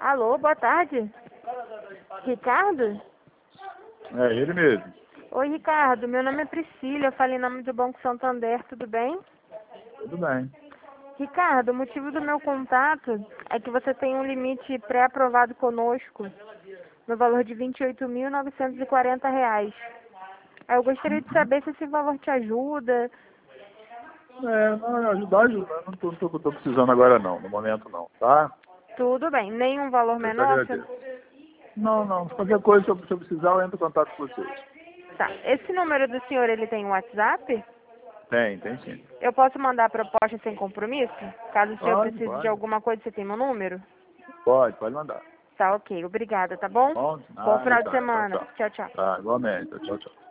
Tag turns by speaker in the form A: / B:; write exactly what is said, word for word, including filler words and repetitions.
A: Alô, boa tarde. Ricardo?
B: É ele mesmo.
A: Oi, Ricardo. Meu nome é Priscila. Eu falei em nome do Banco Santander. Tudo bem?
B: Tudo bem.
A: Ricardo, o motivo do meu contato é que você tem um limite pré-aprovado conosco no valor de vinte e oito mil novecentos e quarenta reais. Aí eu gostaria de saber se esse valor te ajuda.
B: É, não, ajudar, ajuda. Não tô, tô, tô precisando agora não, no momento não, tá?
A: Tudo bem. Nenhum valor
B: Eu te
A: menor? Você-
B: agradeço. Não, não, qualquer coisa, se eu, se eu precisar, eu entro em contato com vocês.
A: Tá. Esse número do senhor, ele tem um WhatsApp?
B: Tem, tem sim.
A: Eu posso mandar a proposta sem compromisso? Caso o senhor
B: Pode,
A: precise de
B: pode.
A: alguma coisa, você tem meu número?
B: Pode, pode mandar.
A: Tá, ok. Obrigada, tá bom?
B: Bom,
A: Bom
B: nada,
A: final de
B: tá, tchau,
A: semana.
B: tchau.
A: Tchau, tchau.
B: Tá, igualmente, tchau, tchau.